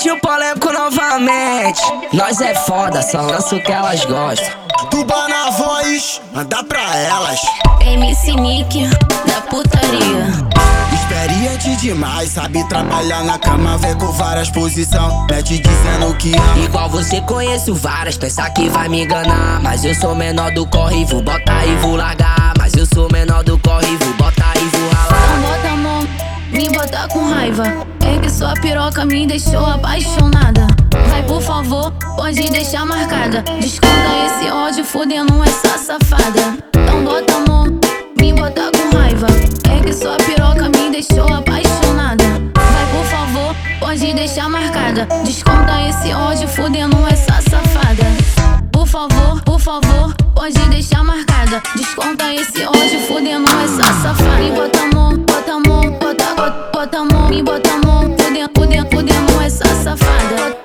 vídeo polêmico novamente. Nós é foda, só lança o que elas gostam. Tuba na voz, manda pra elas. MC Nick da putaria. Experiente demais, sabe trabalhar na cama, vem com várias posição, mete dizendo que ama. Igual você conheço várias, pensa que vai me enganar. Mas eu sou menor do corre, vou botar e vou largar. Mas eu sou menor do corre, vou botar e vou ralar. Então bota a mão, me bota com raiva. É que sua piroca me deixou apaixonada. Vai, por favor, pode deixar marcada. Desconta esse ódio fudendo essa safada. Então bota a mão, me bota com raiva. É que sua piroca me deixou apaixonada. Vai, por favor, pode deixar marcada. Desconta esse ódio fudendo essa safada. Por favor, pode deixar marcada. Desconta esse ódio fudendo essa safada. Me bota a mão, bota a mão, bota a mão, me bota a mão, fudendo essa safada.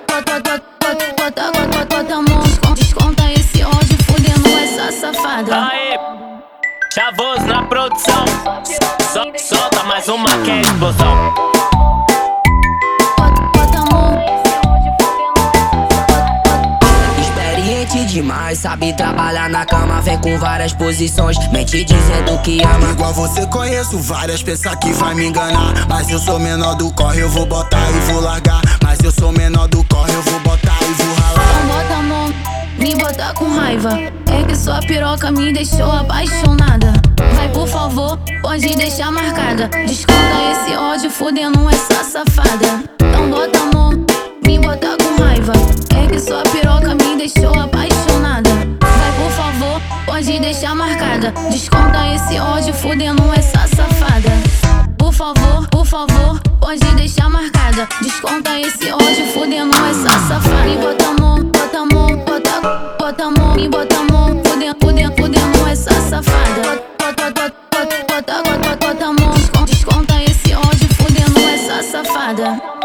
Bota a mão, desconta esse ódio fudendo essa safada. Aê, Chavoso na produção. Solta mais uma que é explosão. Bota a mão. Experiente demais, sabe trabalhar na cama, vem com várias posições, mente dizendo que ama. Igual você conheço várias, pensa que vai me enganar. Mas eu sou menor do corre, eu vou botar e vou largar. Mas eu sou menor do corre, eu vou botar e vou ralar. Então bota a mão, me bota com raiva. É que sua piroca me deixou apaixonada. Vai, por favor, pode deixar marcada. Desconta esse ódio fudendo essa safada. Então bota a mão, me bota com raiva. É que sua piroca me deixou apaixonada. Vai, por favor, pode deixar marcada. Desconta esse ódio fudendo essa safada. Por favor, pode deixar marcada. Desconta esse ódio fudendo essa safada. Me bota a mão, bota a mão, bota a mão, me bota a mão, fudendo essa safada. Bota a mão, desconta esse ódio fudendo essa safada.